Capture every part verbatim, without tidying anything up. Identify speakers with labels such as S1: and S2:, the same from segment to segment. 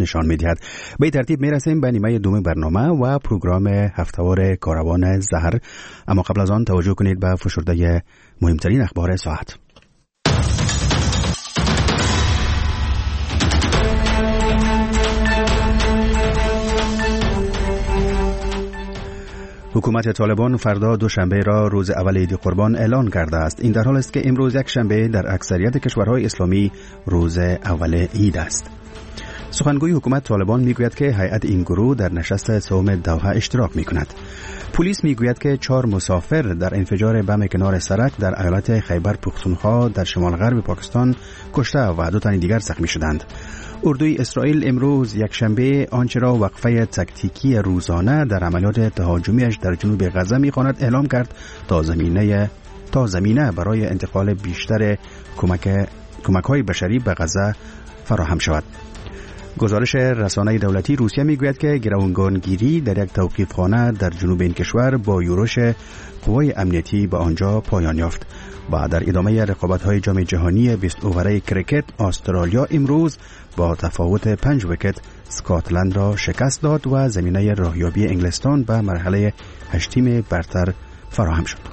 S1: نشان می‌دهد. به ترتیب می‌رسیم به نیمه دوم برنامه و پروگرام هفته‌وار کاروان زهر، اما قبل از آن توجه کنید به فشرده مهمترین اخبار ساعت. حکومت طالبان فردا دوشنبه را روز اول عید قربان اعلان کرده است. این در حال است که امروز یک شنبه در اکثریت کشورهای اسلامی روز اول عید است. سخنگوی حکومت طالبان میگوید که هیئت این گروه در نشست سوم دوحه اشتراک میکند. پلیس میگوید که چهار مسافر در انفجار بم کنار سرک در ایالت خیبر پختونخوا در شمال غرب پاکستان کشته و دو تن دیگر زخمی شدند. اردوی اسرائیل امروز یک شنبه آنچه را وقفه تکتیکی روزانه در عملیات تهاجمیش در جنوب غزه می‌خواند اعلام کرد تا زمینه تا زمینه برای انتقال بیشتر کمک کمک‌های بشری به غزه فراهم شود. گزارش رسانه دولتی روسیه میگوید که گروگانگیری در یک توقیفخانه در جنوب این کشور با یورش قوای امنیتی به آنجا پایان یافت. و در ادامه رقابت‌های جام جهانی بیست اووره کرکت، استرالیا امروز با تفاوت پنج ویکت اسکاتلند را شکست داد و زمینه راهیابی انگلستان به مرحله هشتم برتر فراهم شد.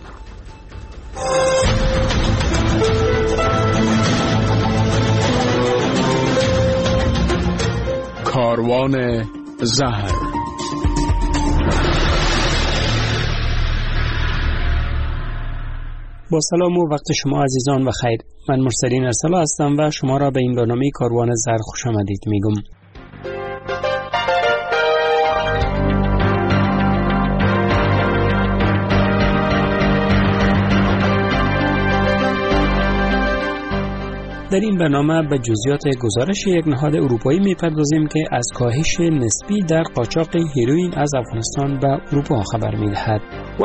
S2: کاروان زهر.
S3: با سلام و وقت شما عزیزان و خیر. من مرسلین ارسلا هستم و شما را به این برنامه کاروان زهر خوش آمدید میگم. در این برنامه به جزئیات گزارش یک نهاد اروپایی میپردازیم که از کاهش نسبی در قاچاق هیروئین از افغانستان به اروپا خبر میدهد.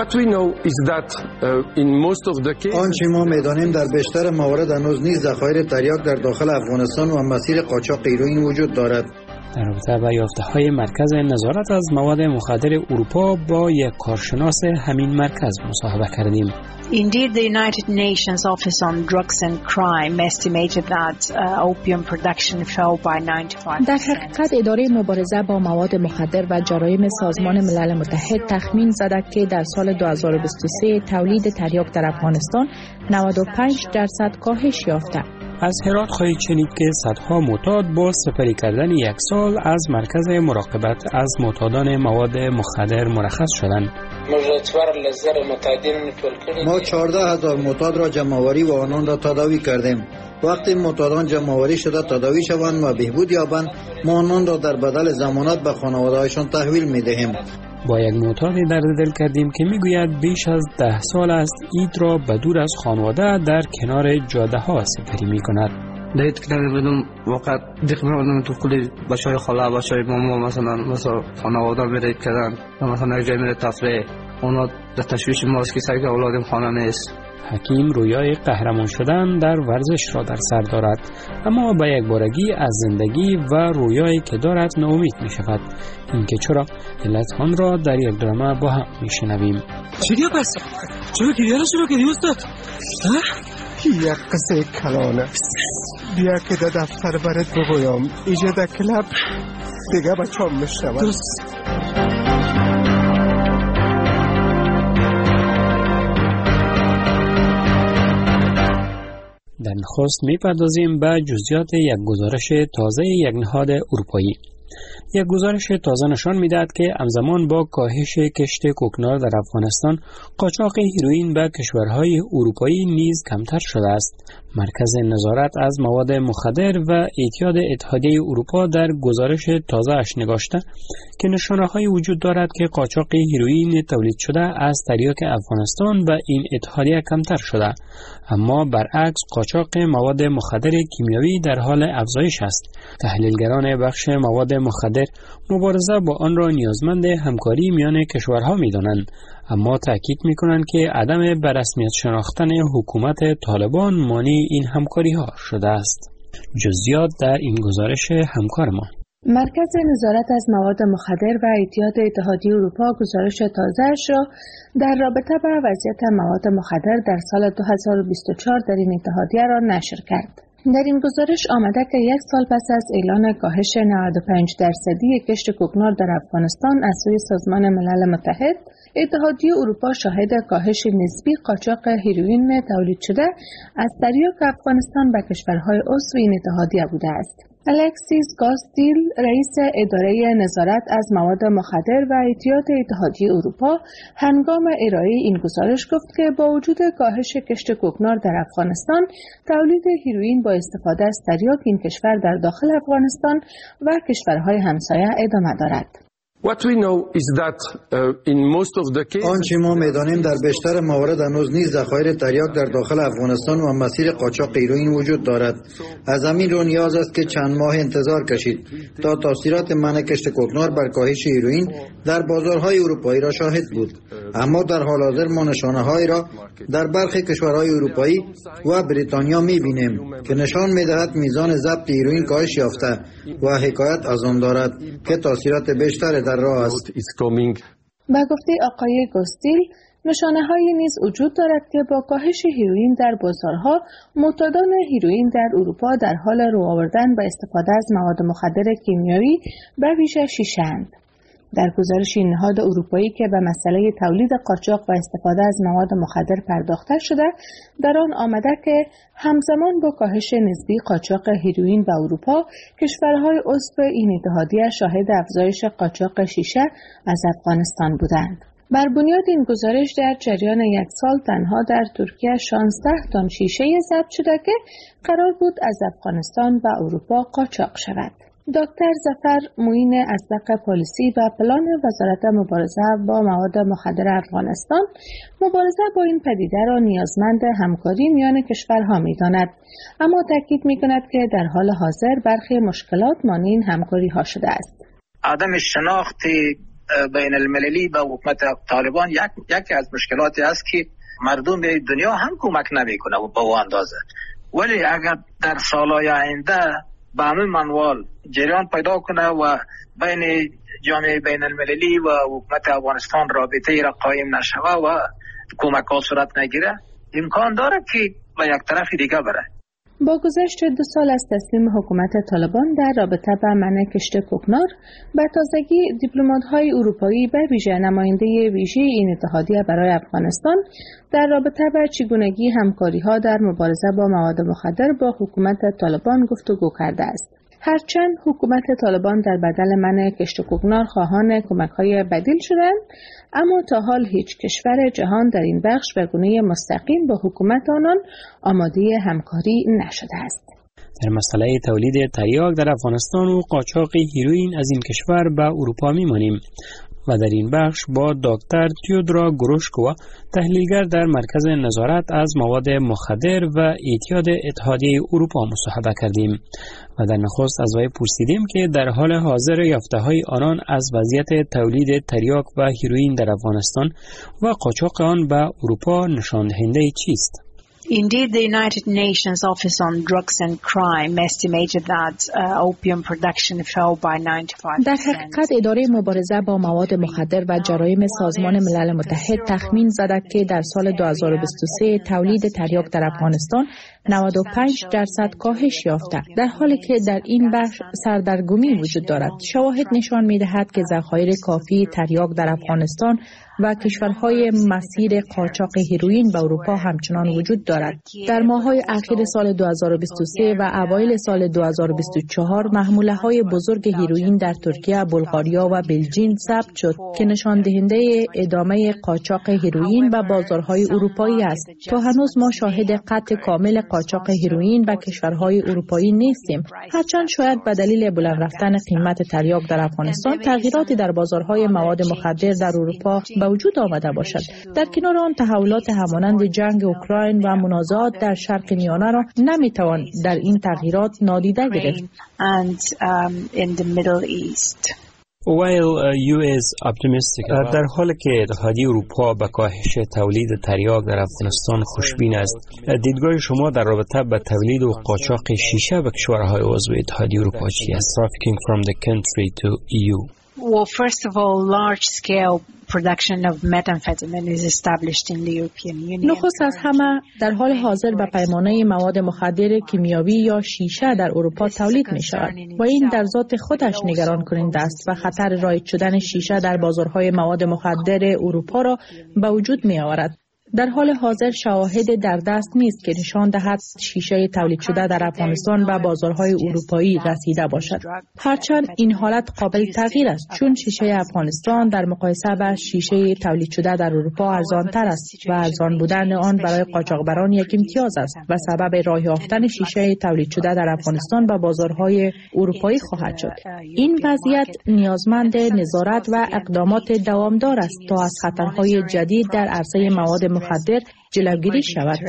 S4: آنچه ما میدانیم در بیشتر موارد هنوز نیز ذخایر تریاک در داخل افغانستان و مسیر قاچاق هیروئین وجود دارد.
S3: در رابطه با یافته‌های مرکز نظارت از مواد مخدر اروپا با یک کارشناس همین مرکز مصاحبه کردیم.
S5: Indeed, the United Nations Office on Drugs and Crime estimated that uh, opium production fell by ninety-five percent.
S6: در حقیقت اداره مبارزه با مواد مخدر و جرایم سازمان ملل متحد تخمین زده که در سال دو هزار و بیست و سه تولید تریاک در افغانستان نود و پنج درصد کاهش یافته.
S3: از هرات خواهید شنید که صدها معتاد با سپری کردن یک سال از مرکز مراقبت از معتادان مواد مخدر مرخص شدند.
S4: ما چهارده هزار معتاد را جمع‌آوری و آنان را تداوی کردیم. وقتی معتادان جمع‌آوری شده تداوی شوند و بهبود یابند، ما آنان را در بدل ضمانت به خانواده‌هایشان تحویل می‌دهیم.
S3: با یک معتادی درد دل کردیم که میگوید بیش از ده سال است عید را به دور از خانواده در کنار جاده ها سپری می کند.
S7: دید که بدون وقت دیگه می‌بودم تو کلی بچه‌های خاله بچه‌های ماما مثلا مثلا خانواده میرید کردن مثلا یک جای میره تفریح، اونا در تشویش ماست که سعی که اولادم خانه نیست.
S3: حکیم رویای قهرمان شدن در ورزش را در سر دارد، اما با یک بارگی از زندگی و رویایی که دارد ناامید می شود. اینکه چرا علت آن را در یک درامه با هم می شنویم.
S8: چی دیا پس؟ چرا گریه را شروع کردی استاد؟
S9: یک قصه کلانه بیا که در دفتر برات بگویم ایجا در کلب دیگه بچام میشنود.
S8: درست.
S3: در نخست میپردازیم به جزئیات یک گزارش تازه یک نهاد اروپایی. یک گزارش تازه نشان میدهد که همزمان با کاهش کشت کوکنار در افغانستان، قاچاق هیروئین به کشورهای اروپایی نیز کمتر شده است. مرکز نظارت از مواد مخدر و اعتیاد اتحادیه اروپا در گزارش تازه اش نگاشته که نشانه‌هایی وجود دارد که قاچاق هیروئین تولید شده از تریاک افغانستان به این اتحادیه کمتر شده، اما برعکس قاچاق مواد مخدر کیمیایی در حال افزایش است. تحلیلگران بخش مواد مخدر مبارزه با آن را نیازمند همکاری میان کشورها می‌دانند، اما تاکید می‌کنند که عدم بررسمیت شناختن حکومت طالبان مانع این همکاری‌ها شده است. جزئیات در این گزارش همکار ما.
S6: مرکز نظارت از مواد مخدر و اعتیاد اتحادیه اروپا گزارش تازه‌اش را در رابطه با وضعیت مواد مخدر در سال دو هزار و بیست و چهار در این اتحادیه را نشر کرد. در این گزارش آمده که یک سال پس از اعلان کاهش نود و پنج درصدی کشت کوکنار در افغانستان از سوی سازمان ملل متحد، اتحادیه اروپا شاهد کاهش نسبی قاچاق هیروئین تولید شده از دریاچه افغانستان به کشورهای عضو این اتحادیه بوده است. الکسیس گاستیل، رئیس اداره نظارت از مواد مخدر و اعتیاد اتحادیه اروپا، هنگام ارائه این گزارش گفت که با وجود کاهش کشت کوکنار در افغانستان، تولید هیروئین با استفاده از تریاک این کشور در داخل افغانستان و کشورهای همسایه ادامه دارد.
S2: What we know is that uh, in most of the cases
S4: آنچه ما می‌دانیم در بیشتر موارد هنوز نیز ذخایر تریاک در داخل افغانستان و مسیر قاچاق هیروئین وجود دارد. از همین رو نیاز است که چند ماه انتظار کشید تا تاثیرات منع کشت کوکنار بر کاهش هیروئین در بازارهای اروپایی را شاهد بود. اما در حال حاضر ما نشانه‌هایی را در برخی کشورهای اروپایی و بریتانیا می‌بینیم که نشان می‌دهد میزان ضبط هیروئین کاهش یافته و حکایت از آن دارد که تاثیرات بیشتر در راه است.
S6: با گفته آقای گوستیل، نشانه‌هایی نیز وجود دارد که با کاهش هیروئین در بازارها، معتادان هیروئین در اروپا در حال رو آوردن به استفاده از مواد مخدر کیمیایی به ویژه شیشه اند. در گزارش این نهاد اروپایی که به مسئله تولید قاچاق و استفاده از مواد مخدر پرداخته شده، در آن آمده که همزمان با کاهش نسبی قاچاق هیروئین به اروپا، کشورهای عضو این اتحادیه شاهد افزایش قاچاق شیشه از افغانستان بودند. بر بنیاد این گزارش در جریان یک سال تنها در ترکیه شانزده تن شیشه ضبط شده که قرار بود از افغانستان و اروپا قاچاق شود. دکتر ظفر معین اسبق پلیسی و پلان وزارت مبارزه با مواد مخدر افغانستان، مبارزه با این پدیده را نیازمند همکاری میان کشورها می‌داند، اما تاکید می‌کند که در حال حاضر برخی مشکلات مانع این همکاری ها شده است.
S10: عدم شناخت بین المللی با حکومت طالبان یک یکی از مشکلاتی است که مردم دنیا هم کمک نمی‌کنه و به اون اندازه. ولی اگر در سالهای آینده به همین منوال جریان پیدا کنه و بین جامعه بین المللی و حکومت افغانستان رابطه را قایم نشوه و کمک ها صورت نگیره، امکان داره که به یک طرف دیگه بره.
S6: با گذشت دو سال از تصمیم حکومت طالبان در رابطه با منع کشت کوکنار، به تازگی دیپلمات‌های اروپایی به ویژه نماینده ویژه این اتحادیه برای افغانستان در رابطه با چگونگی همکاری‌ها در مبارزه با مواد مخدر با حکومت طالبان گفتگو کرده است. هرچند حکومت طالبان در بدل منع کشت کوکنار خواهان کمک‌های بدیل شدند، اما تا حال هیچ کشور جهان در این بخش به گونه مستقیم با حکومت آنان آماده همکاری نشده است.
S3: در مسئله تولید تریاک در افغانستان و قاچاق هیروئین از این کشور به اروپا می‌مانیم و در این بخش با دکتر تیودرا گروشکووا، تحلیلگر در مرکز نظارت از مواد مخدر و اعتیاد اتحادیه اروپا مصاحبه کردیم و در نخست از وی پرسیدیم که در حال حاضر یافته‌های آنان از وضعیت تولید تریاک و هیروئین در افغانستان و قاچاق آن به اروپا نشان دهنده چیست؟
S5: Indeed, the United Nations Office on Drugs and Crime estimated that uh, opium production fell by ninety-five percent.
S6: در حقیقت اداره مبارزه با مواد مخدر و جرایم سازمان ملل متحد تخمین زده که در سال دو هزار و بیست و سه تولید تریاک در افغانستان نود و پنج درصد کاهش یافته، در حالی که در این بخش سردرگمی وجود دارد. شواهد نشان می‌دهد که ذخایر کافی تریاک در افغانستان و کشورهای مسیر قاچاق هیروئین به اروپا همچنان وجود دارد. در ماه‌های اخیر سال دو هزار و بیست و سه و اوایل سال دو هزار و بیست و چهار محموله‌های بزرگ هیروئین در ترکیه، بلغاریا و بلژیم ثبت شد که نشان دهنده ادامه قاچاق هیروئین به بازارهای اروپایی است. تا هنوز ما شاهد قطع کامل قاچاق هیروئین به کشورهای اروپایی نیستیم، هرچند شاید به دلیل بلند رفتن قیمت تریاک در افغانستان تغییراتی در بازارهای مواد مخدر در اروپا به وجود آمده باشد. در کنار آن تحولات همانند جنگ اوکراین و منازعات در شرق میانه را نمیتوان در این تغییرات نادیده گرفت.
S3: While uh, U S optimistic uh, در حالی که اتحادیه اروپا به کاهش تولید تریاک در افغانستان خوشبین است، دیدگاه شما در رابطه با تولید و قاچاق شیشه به کشورهای عضو اتحادیه اروپا چی است؟ Trafficking from the country to E U.
S5: Well, first of all, large-scale production of methamphetamine is established in the European Union.
S6: نخست از همه در حال حاضر به پیمانه مواد مخدر کیمیاوی یا شیشه در اروپا تولید می شود و این در ذات خودش نگران کننده است و خطر رایج شدن شیشه در بازارهای مواد مخدر اروپا را به وجود می آورد. در حال حاضر شواهد در دست نیست که نشان دهد شیشه تولید شده در افغانستان به بازارهای اروپایی رسیده باشد. هرچند این حالت قابل تغییر است چون شیشه افغانستان در مقایسه با شیشه تولید شده در اروپا ارزان‌تر است و ارزان بودن آن برای قاچاقبران یک امتیاز است و سبب راه یافتن شیشه تولید شده در افغانستان به بازارهای اروپایی خواهد شد. این وضعیت نیازمند نظارت و اقدامات دوامدار است تا از خطرهای جدید در عرصه مواد مخدر جلوگیری شود.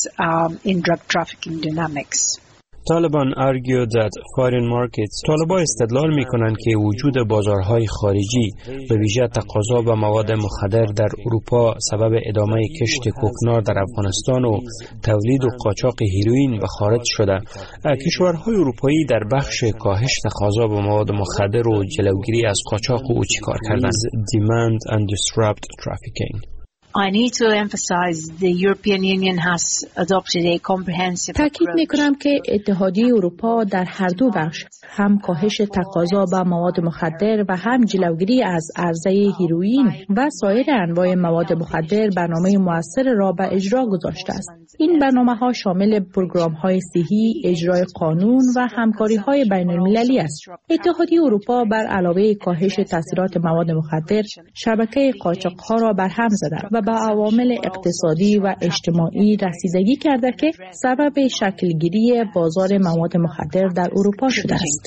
S3: طالبان argued that foreign markets طالبان استدلال می کنند که وجود بازارهای خارجی به ویژه تقاضا به مواد مخدر در اروپا سبب ادامه کشت کوکنار در افغانستان و تولید و قاچاق هیروئین به خارج شده. کشورهای اروپایی در بخش کاهش تقاضا به مواد مخدر و جلوگیری از قاچاق او چیکار کردند؟ Demand and disrupt trafficking.
S5: I need to emphasize the European Union has adopted a comprehensive
S6: تأکید می‌کنم که اتحادیه اروپا در هر دو بخش هم کاهش تقاضا به مواد مخدر و هم جلوگیری از عرضه هیروئین و سایر انواع مواد مخدر برنامه مؤثر را به اجرا گذاشته است. این برنامه‌ها شامل پروگرام‌های صحی، اجرای قانون و همکاری‌های بین‌المللی است. اتحادیه اروپا بر علاوه کاهش تاثیرات مواد مخدر، شبکه قاچاق‌ها را برهم زده و به عوامل اقتصادی و اجتماعی رسیدگی کرده که سبب شکلگیری بازار مواد مخدر در اروپا شده است.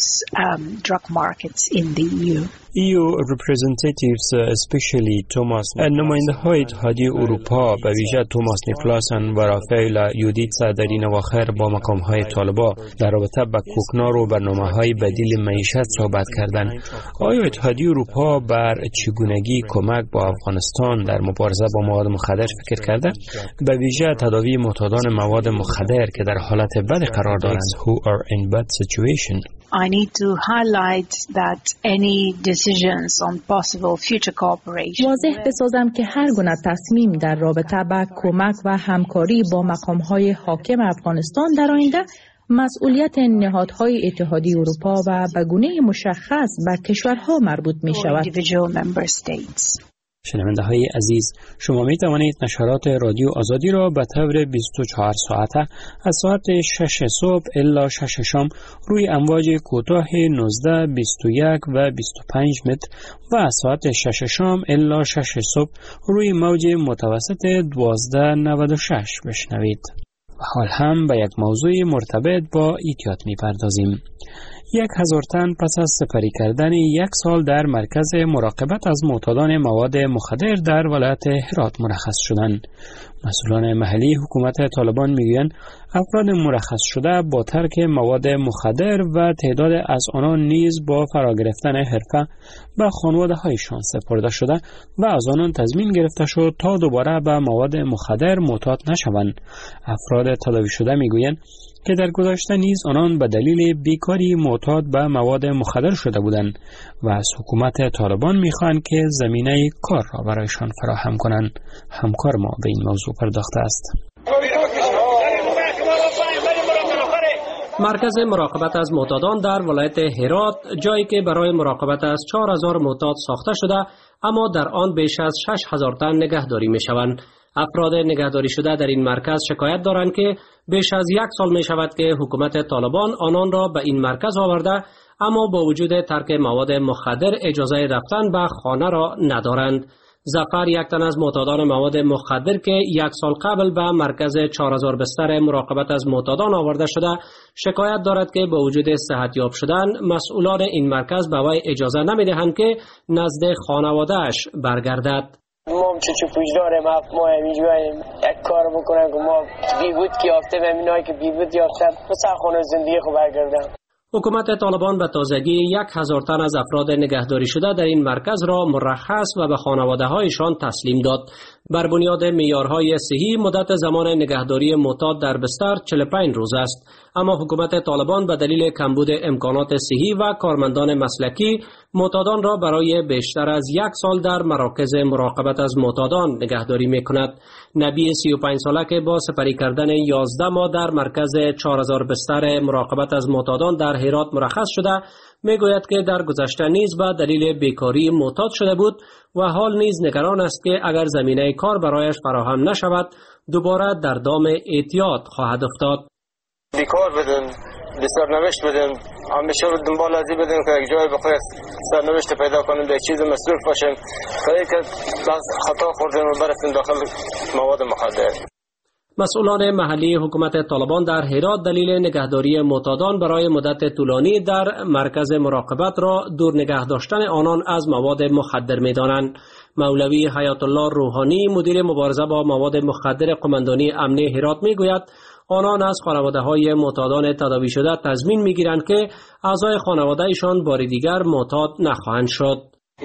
S3: ای یو representatives especially توماس نماینده های اتحادیه اروپا به ویژه توماس نیکلاسن و رافائل یودیتسا در این اواخر با مقام های طالبان در رابطه با کوکنار و برنامه های بدیل معیشت صحبت کردند. آیا اتحادیه اروپا بر چگونگی کمک با افغانستان در مبارزه با مواد مخدر فکر کرده؟ به ویژه تداوی معتادان مواد مخدر که در حالت بد قرار دارند who are in bad situation.
S5: I need to highlight that any decisions on possible future cooperation
S6: واضح بسازم که هر گونه تصمیم در رابطه با کمک و همکاری با مقام‌های حاکم افغانستان در آینده مسئولیت نهادهای اتحادیه اروپا و به گونه مشخص به کشورها مربوط می شود.
S3: شنونده های عزیز، شما می توانید نشرات رادیو آزادی را به طور بیست و چهار ساعته از ساعت شش صبح الی شش شام روی امواج کوتاه نوزده، بیست و یک و بیست و پنج متر و از ساعت شش شام الی شش صبح روی موج متوسط دوازده نود و شش بشنوید. حال هم به یک موضوع مرتبط با ایتیات می پردازیم. یک هزار تن پس از سپری کردن یک سال در مرکز مراقبت از معتادان مواد مخدر در ولایت هرات مرخص شدند. مسئولان محلی حکومت طالبان میگویند افراد مرخص شده با ترک مواد مخدر و تعداد از آنان نیز با فرا گرفتن حرفه به خانواده هایشان سپرده شده و از آنان تضمین گرفته شد تا دوباره به مواد مخدر معتاد نشوند. افراد تداوی شده میگویند که در گذشته نیز آنان به دلیل بیکاری معتاد به مواد مخدر شده بودند و از حکومت طالبان میخواهند که زمینه کار را برایشان فراهم کنند. همکار ما به این موضوع پرداخته است.
S11: مرکز مراقبت از معتادان در ولایت هرات جایی که برای مراقبت از چهار هزار معتاد ساخته شده اما در آن بیش از شش هزار تن نگهداری می شوند. افراد نگهداری شده در این مرکز شکایت دارند که بیش از یک سال می شود که حکومت طالبان آنان را به این مرکز آورده اما با وجود ترک مواد مخدر اجازه رفتن به خانه را ندارند. ظفر یک تن از معتادان مواد مخدر که یک سال قبل به مرکز چهار هزار بستر مراقبت از معتادان آورده شده شکایت دارد که با وجود صحتیاب شدن مسئولان این مرکز به وی اجازه نمیدهند که نزد خانواده‌اش برگردد.
S12: ما چه چه پوچ داریم ما همیجویم یک کار بکنن که ما بی بود که یافته و همینایی که بی بود یافته مثلا خانه زندگی خوب برگردن.
S11: حکومت طالبان به تازگی یک هزار تن از افراد نگهداری شده در این مرکز را مرخص و به خانواده هایشان تسلیم داد. بر بنیاد معیارهای صحی مدت زمان نگهداری معتاد در بستر چهل و پنج روز است، اما حکومت طالبان به دلیل کمبود امکانات صحی و کارمندان مسلکی معتادان را برای بیشتر از یک سال در مراکز مراقبت از معتادان نگهداری می‌کند. نبی سی و پنج ساله که با سپری کردن یازده ماه در مرکز چهار هزار بستر مراقبت از معتادان در هرات مرخص شده میگوید که در گذشته نیز به دلیل بیکاری معتاد شده بود و حال نیز نگران است که اگر زمینه کار برایش فراهم نشود دوباره در دام اعتیاد خواهد افتاد.
S13: بیکار بدیم، به سرنوشت بدیم، همیشه دنبال ازی بدیم که یک جای بخیر سرنوشت پیدا کنیم، به چیز مصروف باشیم تا اینکه باز خطا خوردیم و برسیم داخل مواد مخدر.
S11: مسئولان محلی حکومت طالبان در هرات دلیل نگهداری معتادان برای مدت طولانی در مرکز مراقبت را دور نگه داشتن آنان از مواد مخدر می‌دانند. مولوی حیات الله روحانی مدیر مبارزه با مواد مخدر قماندانی امنی هرات میگوید آنان از خانواده‌های معتادان تداوی شده تضمین می‌گیرند که اعضای خانواده‌شان بار دیگر معتاد نخواهند شد.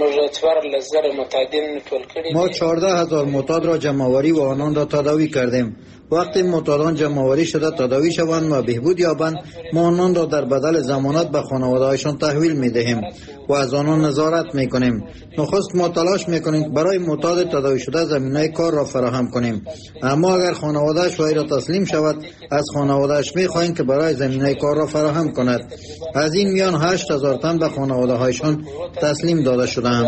S4: ما چهارده هزار معتاد را جمع‌آوری و آنان را تداوی کردیم. وقتی معتادان جمع‌آوری شده تداوی شوند و بهبود یابند، ما آنان را در بدل ضمانت به خانواده‌هایشان تحویل می‌دهیم و از آنان نظارت می‌کنیم. نخست ما تلاش می‌کنیم برای معتاد تداوی شده زمینه کار را فراهم کنیم، اما اگر خانواده‌اش وی را تسلیم شود از خانواده‌اش می‌خواهیم که برای زمینه کار را فراهم کند. از این میان هشت هزار تن به خانواده‌هایشان تسلیم داده شدند.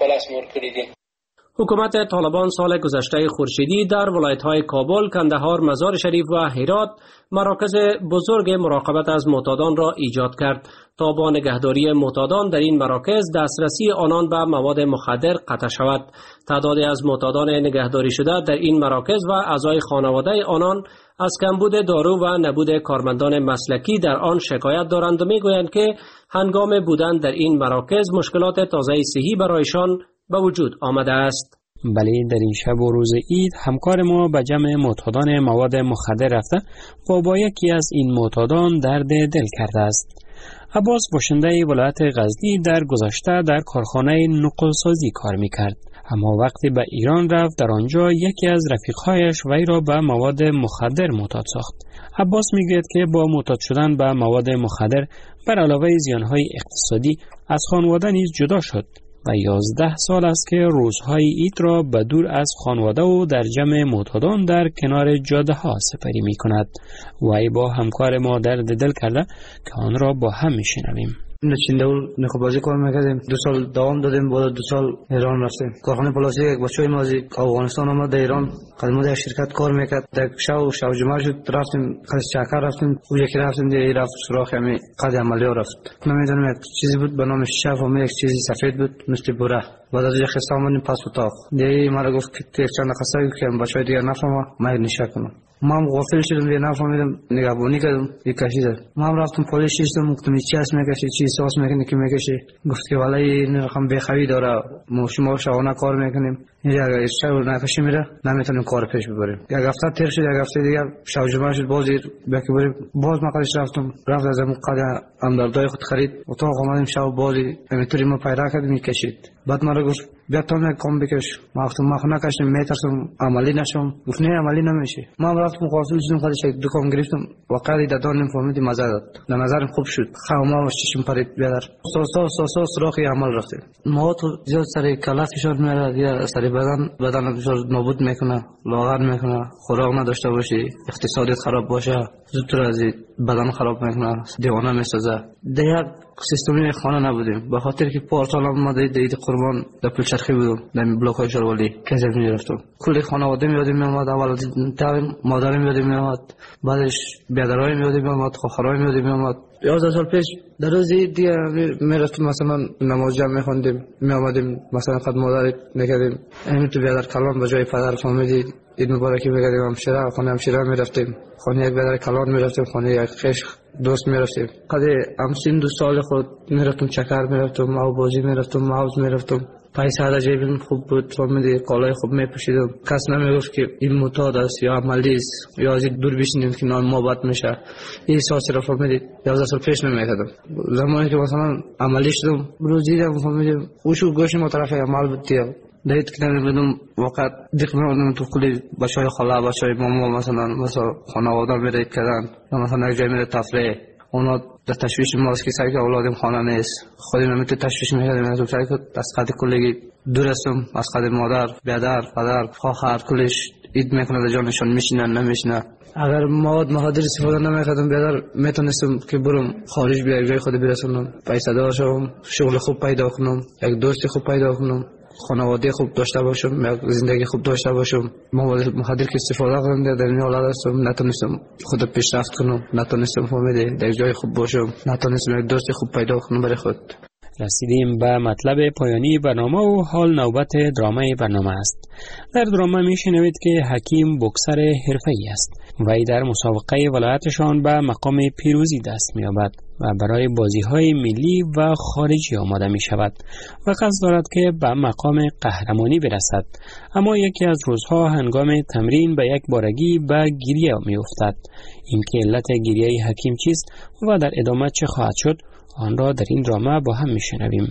S11: حکومت طالبان سال گذشته خورشیدی در ولایت‌های کابل، کندهار، مزار شریف و هرات مراکز بزرگ مراقبت از معتادان را ایجاد کرد تا با نگهداری معتادان در این مراکز دسترسی آنان به مواد مخدر قطع شود. تعدادی از معتادان نگهداری شده در این مراکز و اعضای خانواده آنان از کمبود دارو و نبود کارمندان مسلکی در آن شکایت دارند و میگویند که هنگام بودن در این مراکز مشکلات تازه صحی برایشان به وجود آمده است.
S3: بله، در این شب و روز عید همکار ما به جمع معتادان مواد مخدر رفته و با یکی از این معتادان درد دل کرده است. عباس باشنده ولایت غزنی در گذشته در کارخانه نقلسازی کار میکرد، اما وقتی به ایران رفت در آنجا یکی از رفیقهایش وی را به مواد مخدر معتاد ساخت. عباس میگوید که با معتاد شدن به مواد مخدر بر علاوه زیانهای اقتصادی از خانواده نیز جدا شد و یازده سال است که روزهای عید را به دور از خانواده و در جمع معتادان در کنار جاده ها سپری می کند. وی با همکار ما درد دل کرده که آن را با هم می شنویم.
S7: نچیندهول نخبازی کار میکردیم، دو سال دوام دادیم، بعد دو سال ایران رفتیم. کارخانه پلاستیک یک بچه‌ی مازی افغانستان آمد در ایران قدمت یک شرکت کار میکرد. در شب شب جمعه شد رفتیم قصد چکر رفتیم و یکی رفتیم دیگه رفت سراغ همین قد عملیات رفت. نمیدونم یک چیزی بود به نام شف و یک چیزی سفید بود مثل بوره. بعد از یک خسته آمدیم پس اتاق دیگه مرا گفت که چند قصه که بچه‌ی دیگه نفهمه من نشه کنم. ما هم غافل شدم دیگه نفهمیدم، نگهبانی کردم یک کشیده. ما هم رفتم پلیس شدم گفتم چی هست میکشی چی ساس میکنی که میکشی؟ گفت که والا این رقم بخوی داره، ما شما شبانه کار میکنیم، این اگر شب نکشی میره نمیتونیم کار پیش ببریم. یک هفته تیر شد، یک هفته دیگه شب جمعه شد باز باقی بریم باز مقالش رفتم رفت از اون قد اندردای خود خرید اتاق آمدیم شب بازی همینطوری ما پیدا کردیم میکشید. بعد مرا گفت بیا تو یک کام بکش. ما گفتم ما خو نکشم میترسم عملی نشم. گفت نه عملی نمیشه. ما رفتم قاصد شدیم خودش یک دو کام گرفتم واقعا دادن نفهمیدیم مزه داد. به نظرم خوب شد. خواما و چشم پرید بیادر سو سو سو سو سراغ عمل رفتیم. ما تو زیاد سر کلافشون میاد یا سر بدن بدن بسیار نابود میکنه، لاغر میکنه، خوراک نداشته باشی، اقتصادت خراب باشه، زودتر از بدن خراب میکنه، دیوانه میسازه. دیگه سیستمی خانه نبودیم به خاطر که پارسال ما دید عید قربان در پلچرخی بودم در بلوک های شروالی کسب میرفتم. کلی خانواده میاد میامد، اول تایم مادر میاد میامد، بعدش بیادرای میاد میامد، خواهرای میاد میامد. یازده سال پیش در روز عید دیگه میرفتم مثلا نماز جمع میخوندیم میامدیم مثلا خد مادر میکردیم همین تو بیادر کلان به جای پدر فهمیدی عید مبارکی میکردیم. همشیره خانه همشیره میرفتیم، خانه یک بیادر کلان میرفتیم، خانه یک خیش دوست میرفتیم. قدی همسین دو سال خود میرفتم چکر میرفتم، ماو بازی میرفتم، ماوز میرفتم. پیسه در جیبم خوب بود، فهمیدی کالای خوب میپوشیدم. کس نمیگفت که این معتاد است یا عملی است یا از دور بشینیم که نام ما بد میشه. این احساس را فهمیدی یازده سال پیش نمیکردم. زمانی که مثلا عملی شدم روز دیدم فهمیدم اوشو گوش ما طرف عمل بود دیگه دید که نمیدونم واقعا دیگه نمیدونم تو کلی بچهای خاله بچهای ماما مثلا مثلا خانواده میره کردن مثلا یک جای میره تفریح اونا در تشویش ماست که سعی که اولادم خانه نیست خودم نمیتونم تشویش میکردم از سعی که از قد کلگی دور هستم از قد مادر بیادر پدر خواهر کلش اید میکنه در جانشان میشینن نمیشینه اگر مواد مهادر استفاده نمیکردم بیادر میتونستم که برم خارج بیام جای خود برسونم پیسه دار شوم شغل خوب پیدا کنم یک دوست خوب پیدا کنم خانواده خوب داشته باشم یک زندگی خوب داشته باشم مواد مهادر که استفاده کنم در این حالت هستم نتونستم خود پیشرفت کنم نتونستم فهمیده در جای خوب باشم نتونستم یک دوست خوب پیدا کنم برای خود.
S3: رسیدیم به مطلب پایانی برنامه و حال نوبت درامه برنامه است. در درامه میشنوید که حکیم بوکسر حرفه‌ای است. وی در مسابقه ولایتشان به مقام پیروزی دست می‌یابد و برای بازی‌های ملی و خارجی آماده می‌شود و قصد دارد که به مقام قهرمانی برسد. اما یکی از روزها هنگام تمرین به یک بارگی به گریه می‌افتد. اینکه علت گریه حکیم چیست و در ادامه چه خواهد شد آن را در این درامه با هم میشنویم.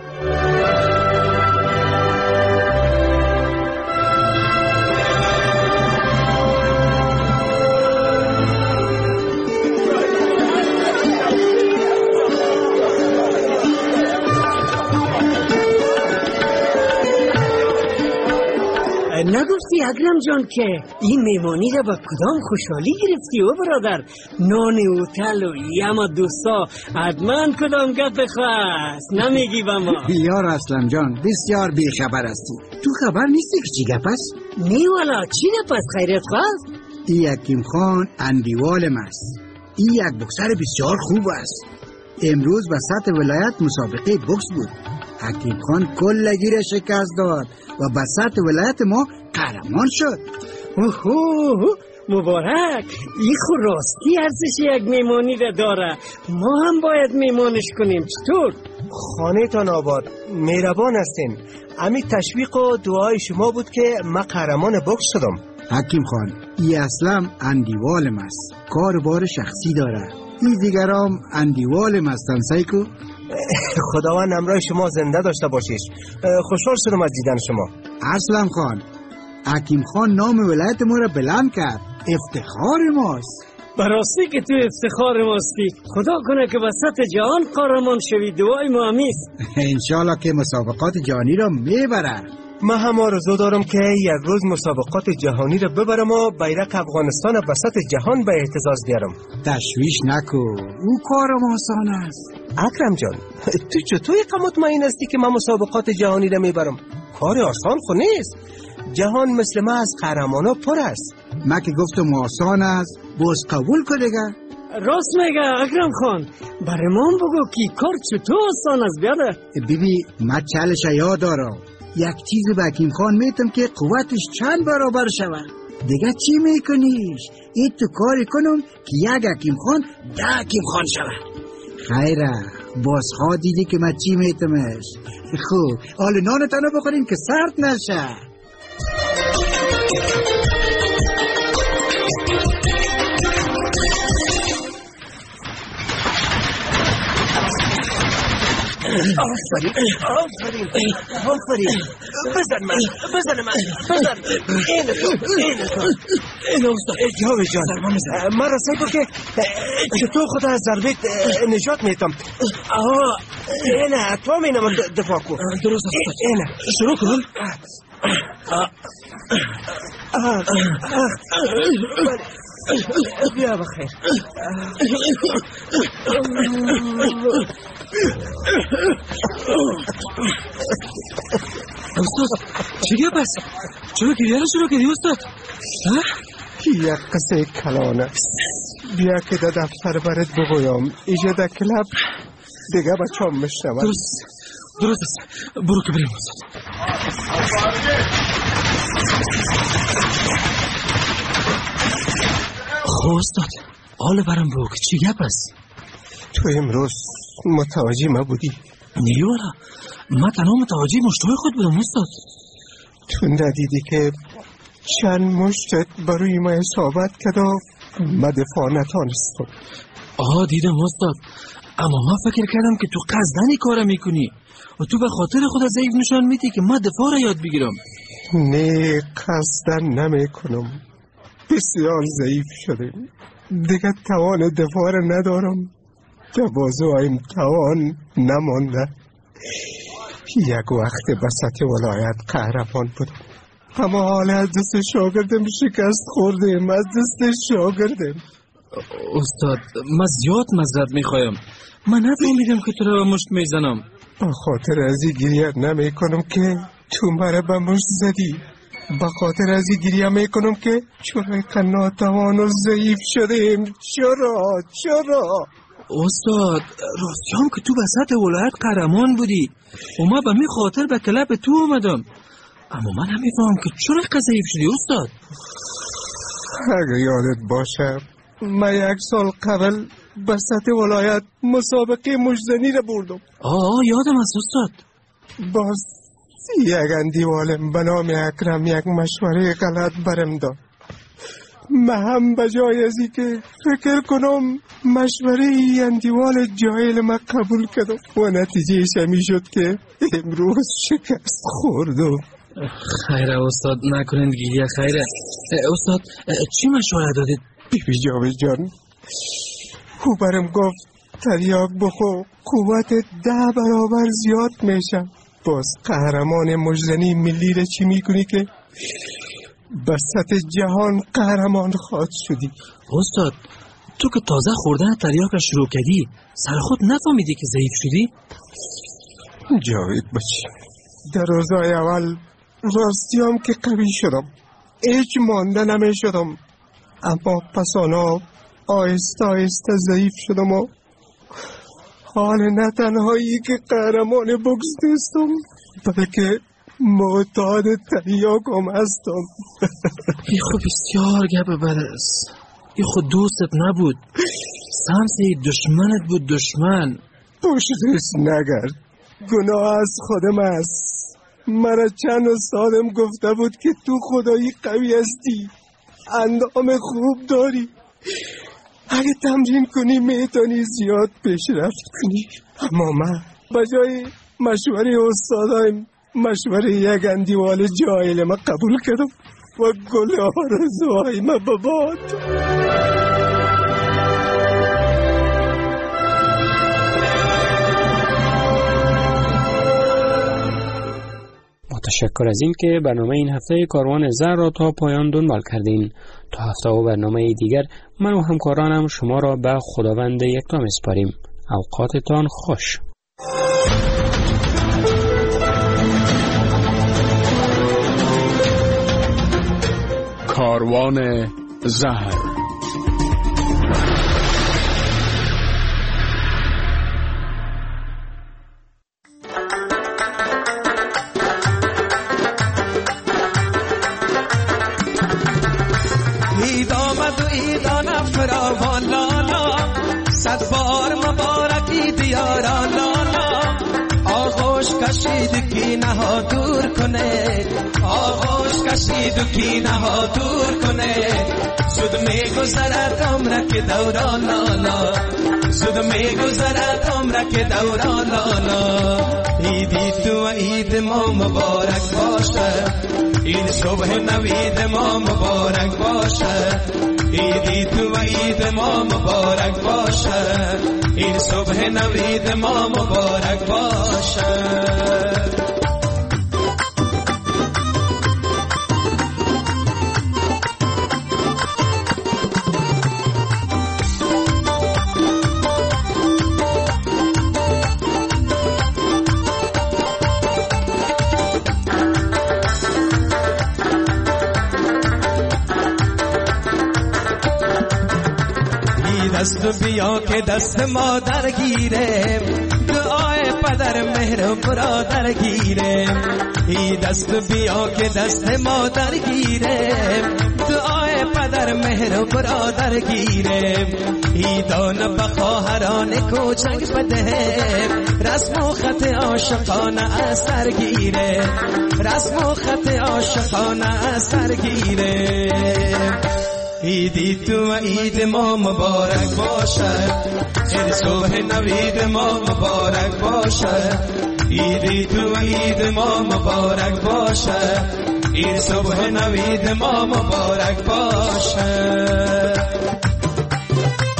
S14: نگفتی اکرم جان که این میمانی را با کدام خوشحالی گرفتی و برادر؟ نان اوتل و یما دوستا حتما کدام گپ خواست نمیگی با ما؟
S15: یار اسلم جان بسیار بیخبر هستی. تو خبر نیستی که چی گپ است؟
S14: نی والا چی گپ است خیرت خواست؟
S15: ای حکیم خان اندیوالم است. ای یک بوکسر بسیار خوب است. امروز وسط ولایت مسابقه بوکس بود. حکیم خان کلگی را شکست داد و بسط ولایت ما قهرمان شد.
S14: اوه مبارک. این خود راستی ارزش یک میمانی را داره. ما هم باید میمانش کنیم. چطور؟
S9: خانه تان آباد مهربان هستین. امی تشویق و دعای شما بود که ما قهرمان بوکس شدم.
S15: حکیم خان ای اصلا اندیوالم است. کار بار شخصی داره. ای دیگرام اندیوالم هستن سایکو.
S9: خداوند همراه شما زنده داشته باشیش. خوشحال شدم از دیدن شما.
S15: اسلم خان حکیم خان نام ولایت ما را بلند کرد. افتخار ماست.
S14: براستی که تو افتخار ماستی. خدا کنه که وسط جهان قهرمان شوی. دعای ما همیست.
S15: انشالله که مسابقات جهانی را میبره.
S9: من هم آرزو دارم که یک روز مسابقات جهانی را ببرم و بیرق افغانستان وسط جهان به اهتزاز بیارم.
S15: تشویش نکو او کارم آسان است.
S9: اکرم جان تو چطور یک مطمئن هستی که من مسابقات جهانی را میبرم؟ کار آسان خو نیست. جهان مثل ما از قهرمانا پر است.
S15: من که گفتم آسان است باز قبول کنه.
S14: راست میگه اکرم خان. برای من بگو که کار چطور آسان است بیاده.
S15: بیبی من چالش یاد دارم. یک چیز به حکیم خان میتم که قوتش چند برابر شود. دیگه چی میکنیش؟ ای تو کاری کنم که یک حکیم خان ده حکیم خان شود. خیره باز خواه دیدی که من چی میتمش. خوب حال نان تنو بخوریم که سرد نشه.
S14: آفرین آفرین آفرین. بزن من بزن من بزن. این تو این تو
S9: این استاد جاوی جان من را سعی که چطور خدا از ضربت نجات میتم. آها اینه تو می نمان دفاع کن.
S8: درست است. اینه شروع کن.
S9: بیا بخیر.
S8: استاد چی گپ است؟ چرا گریه را شروع کردی استاد؟
S9: یک قصه کلانه. بیا که در دفتر برات بگویم. ایجا در کلاب دیگه بچه‌ام میشنون.
S8: درست درست است. برو که بریم استاد. خب استاد حال برام بگو که چی گپ است؟
S9: تو امروز متوجه ما بودی؟
S8: نه والا من تنها متوجه مشتوی خود بودم استاد.
S9: تو ندیدی که چند مشتت بروی ما اصابت کرد و من دفاع نتانستم.
S8: آها دیدم استاد. اما من فکر کردم که تو قصدن این کار میکنی و تو به خاطر خود ضعیف نشان میدی که ما دفاع را یاد بگیرم.
S9: نه، قصدن نمیکنم. بسیار ضعیف شدیم، دیگه توان دفاع را ندارم. تواضعم توان نمانده. یک وقت به سطح ولایت قهرمان بودم، اما حالا از دست شاگردم شکست خوردم. از دست شاگردم.
S8: استاد، من زیاد معذرت میخوایم. من نفهمیدم که تو را به مشت میزنم.
S9: به خاطر از این گریه نمی کنم که تو مرا به مشت زدی. به خاطر از این گریه می کنم که چرا که ناتوان و ضعیف شدیم. چرا چرا
S8: استاد، راستیم که تو به سطح ولایت قهرمان بودی و ما به می خاطر به کلب تو اومدم، اما من نمیفهم که چرا که ضعیف شدی استاد.
S9: اگه یادت باشه من یک سال قبل به سطح ولایت مسابقه مشتزنی را بردم.
S8: آه یادم است استاد.
S9: باز یک اندیوالم به نام اکرم یک مشوره غلط برم داد. من هم به جای ازی که فکر کنم مشوره ای اندیوال جاهل من قبول کردم و نتیجه شمی شد که امروز شکست خوردم.
S8: خیره استاد، نکنین گیریه. خیره استاد، چی مشوره دادید؟
S9: بیبی جاوید جان او برم گفت تریاک بخو قوت ده برابر زیاد میشم. باز قهرمان مجزنی ملی را چی میکنی که به سطح جهان قهرمان خواهد شدی؟
S8: استاد، تو که تازه خوردن تریاک را شروع کردی سر خود نفهمیدی که ضعیف شدی؟
S9: جاوید بچی، در روزای اول راستیم که قوی شدم، هیچ مانده نمی شدم، اما پس آنها آهسته آهسته ضعیف شدم و حال نه تنهایی که قهرمان بوکس نیستم بلکه معتاد تریاک هم هستم.
S8: ای خود بسیار گپ بد است. ای خود دوستت نبود، سمسی دشمنت بود. دشمن
S9: پشتش نگرد، گناه از خودم است. مرا چند استادم گفته بود که تو خدایی قوی هستی، اندام خوب داری، اگه تمرین کنی میتونی زیاد پیشرفت کنی. اما من به جای مشوره استادایم مشوره یک اندیوال جاهل ما قبول کردم و گل آرزوهای ما بباد.
S3: تشکر از این که برنامه این هفته کاروان زر را تا پایان دنبال کردین. تا هفته و برنامه دیگر من و همکارانم شما را به خداوند یکتا میسپاریم. اوقاتتان خوش.
S2: کاروان زر.
S16: عید آمد و عیدان فراوان لالا، صد بار مبارکی دیاران لالا. آغوش کشید کی نها دور کنه، آغوش کشید کی نها دور کنه. زود می گذرد عمر که دوران لالا، زود می گذرد عمر که دوران لالا. عیدی تو عید ما مبارک باشه، این صبح نوید ما مبارک باشه. عیدی تو عید ما مبارک باشه، این صبح نوید ما مبارک باشه. دست بیا که دست مادر گیره، دعای پدر مهر برادر گیره. ای دست بیا که دست مادر گیره، دعای پدر مهر برادر گیره. ای دان بخواهران کوچک بده، رسم و خط عاشقانه از سر گیره، رسم و خط عاشقانه از سر گیره. ایدی تو و عید ما مبارک باشه عید صبح نوید ما مبارک باشه ایدی تو و عید ما مبارک باشه عید صبح نوید ما مبارک باشه